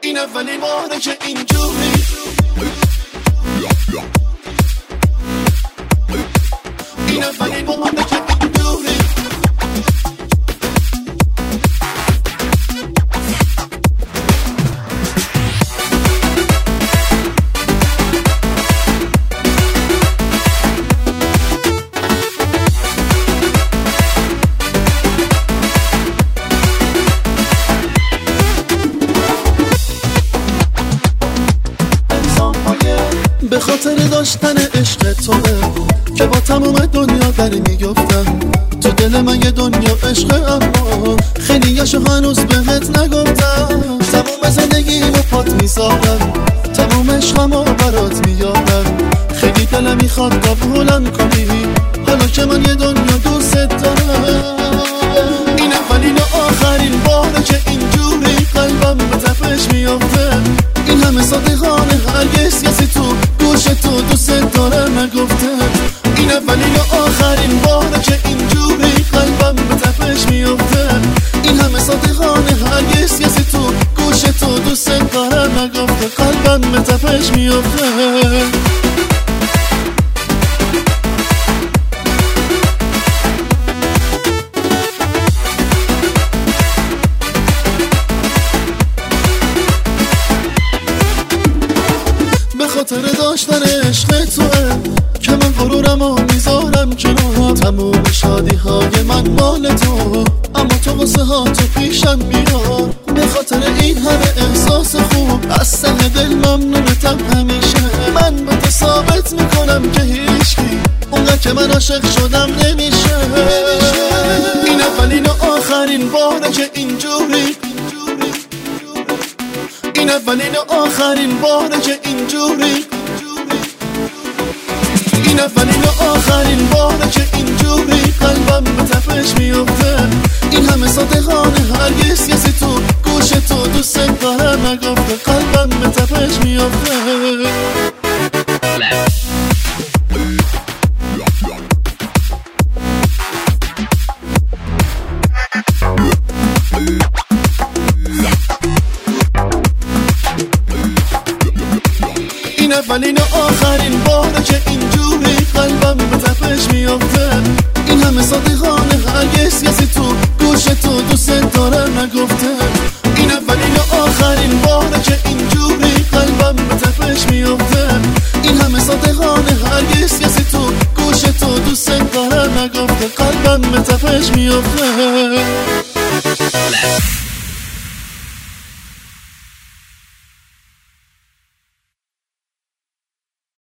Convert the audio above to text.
این اولین باره که اینجوری این اولین باره که اینجوری به خاطر داشتن عشق تو که با تمام دنیا در میگفتم تو دل من یه دنیا عشق، اما خیلیاشو هنوز بهت نگفتم. تمام زندگیمو پات میذارم، تمام عشقمو برات میارم. خیلی دلم میخواد قبولم کنی حالا که من یه دنیا دوست دارم. این اولین و آخرین باره که اینجوری قلبم به تپش میافته. این همه صادقانه هرگز کسی تو گوش تو دوست داره نگفته. این اولین و آخرین باره که اینجوری قلبم به تپش میافته. این همه صادقانه هرگز کسی تو گوش تو دوست داره نگفته. قلبم به تپش میافته. خاطر داشتن عشق توه که من غرورمو میذارم کنار. تموم شادی های من مال تو، اما تو قصه ها تو پیشم بیار. به خاطر این همه احساس خوب از ته دل ممنونتم همیشه. من به تو ثابت میکنم که هیچکی اونقدر که من عاشق شدم نمیشه. این اولین و آخرین باره که اینجوری این اولین و آخرین باره که اینجوری این اولین و آخرین باره که اینجوری قلبم به تپش میافته. این همه صادقانه هرگز کسی تو گوش تو دوست داره نگفته. قلبم به تپش میافته. این اولین و آخرین باره که اینجوری قلبم به تپش میافته. این همه صادقانه هرگز کسی تو گوش تو دوست داره نگفته. این اولین و آخرین باره که اینجوری قلبم به تپش میافته. این همه صادقانه هرگز کسی تو گوش تو دوست داره نگفته. قلبم به تپش میافته.